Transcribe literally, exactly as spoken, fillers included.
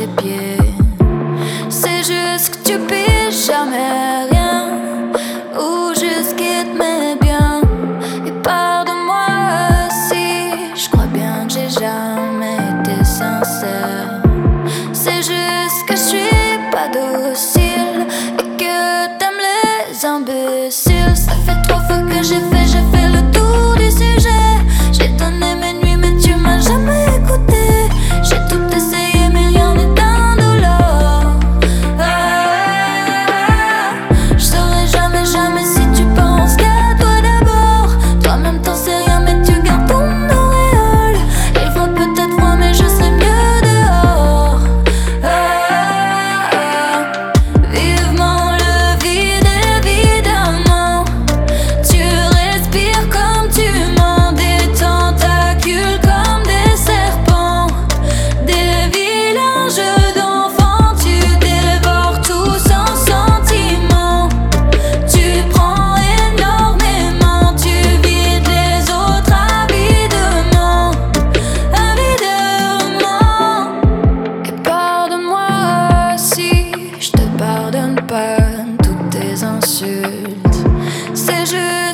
pieds. C'est juste que tu piges jamais rien, ou juste qu'il te met bien. Et pardonne-moi si je crois bien que j'ai jamais été sincère. C'est juste que je suis pas docile et que t'aimes les imbéciles. Ça fait trois fois que j'ai fait, j'ai fait le tour du sujet. J'ai donné mes nuits mais tu m'as jamais écouté. J'ai tout essayé mais rien n'est indolore. Ah, je saurais jamais, jamais si tu penses qu'à toi d'abord. Toi-même t'en sais rien mais tu gardes ton auréole. Il fera peut-être froid mais je serai mieux dehors. Ah, vivement le vide évidemment. Tu respires comme tu mens, des tentacules comme des serpents, des vilains jeux d'enfants. Tu dévores tout sans sentiment. Tu prends énormément, tu vides les autres avidement, avidement. Et pardonne-moi si je te pardonne pas toutes tes insultes. C'est juste